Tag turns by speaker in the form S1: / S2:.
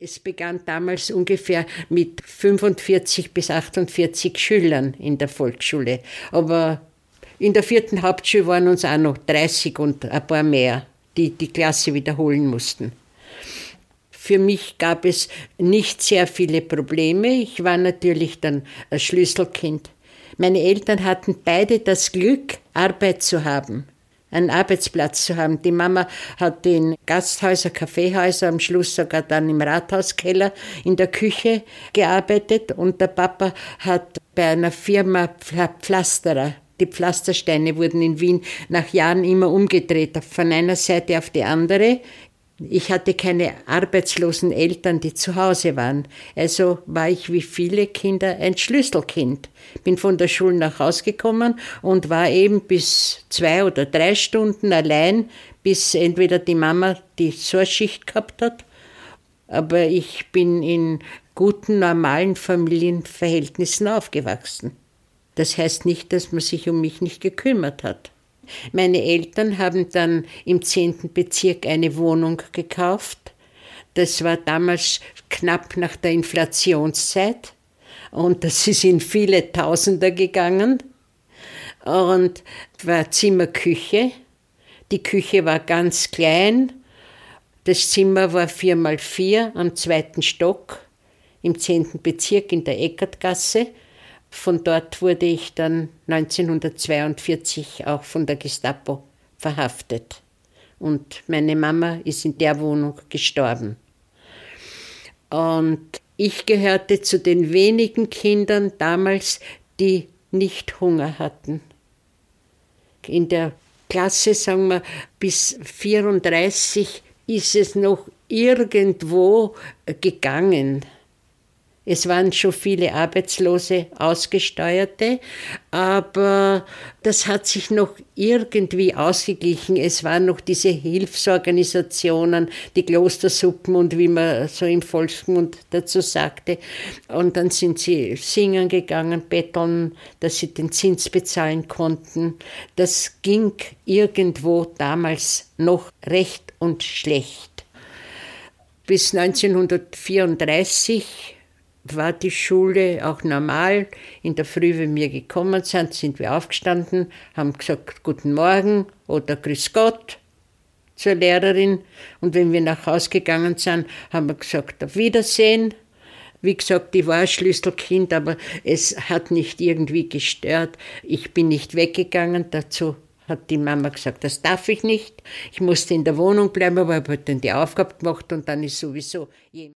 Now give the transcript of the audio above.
S1: Es begann damals ungefähr mit 45 bis 48 Schülern in der Volksschule. Aber in der 4. Hauptschule waren uns auch noch 30 und ein paar mehr, die die Klasse wiederholen mussten. Für mich gab es nicht sehr viele Probleme. Ich war natürlich dann ein Schlüsselkind. Meine Eltern hatten beide das Glück, Arbeit zu haben, einen Arbeitsplatz zu haben. Die Mama hat in Gasthäuser, Kaffeehäuser, am Schluss sogar dann im Rathauskeller in der Küche gearbeitet. Und der Papa hat bei einer Firma Pflasterer. Die Pflastersteine wurden in Wien nach Jahren immer umgedreht, von einer Seite auf die andere. Ich hatte keine arbeitslosen Eltern, die zu Hause waren. Also war ich wie viele Kinder ein Schlüsselkind. Bin von der Schule nach Hause gekommen und war eben bis 2 oder 3 Stunden allein, bis entweder die Mama die Sorgschicht gehabt hat. Aber ich bin in guten, normalen Familienverhältnissen aufgewachsen. Das heißt nicht, dass man sich um mich nicht gekümmert hat. Meine Eltern haben dann im 10. Bezirk eine Wohnung gekauft. Das war damals knapp nach der Inflationszeit und das ist in viele Tausender gegangen. Und war Zimmer-Küche. Die Küche war ganz klein. Das Zimmer war 4x4 am 2. Stock im 10. Bezirk in der Eckertgasse. Von dort wurde ich dann 1942 auch von der Gestapo verhaftet. Und meine Mama ist in der Wohnung gestorben. Und ich gehörte zu den wenigen Kindern damals, die nicht Hunger hatten. In der Klasse, sagen wir, bis 34 ist es noch irgendwo gegangen. Es waren schon viele Arbeitslose, Ausgesteuerte, aber das hat sich noch irgendwie ausgeglichen. Es waren noch diese Hilfsorganisationen, die Klostersuppen und wie man so im Volksmund dazu sagte. Und dann sind sie singen gegangen, betteln, dass sie den Zins bezahlen konnten. Das ging irgendwo damals noch recht und schlecht. Bis 1934 war die Schule auch normal. In der Früh, wenn wir gekommen sind, sind wir aufgestanden, haben gesagt Guten Morgen oder Grüß Gott zur Lehrerin. Und wenn wir nach Hause gegangen sind, haben wir gesagt Auf Wiedersehen. Wie gesagt, ich war ein Schlüsselkind, aber es hat nicht irgendwie gestört. Ich bin nicht weggegangen, dazu hat die Mama gesagt, das darf ich nicht. Ich musste in der Wohnung bleiben, aber ich habe dann die Aufgabe gemacht und dann ist sowieso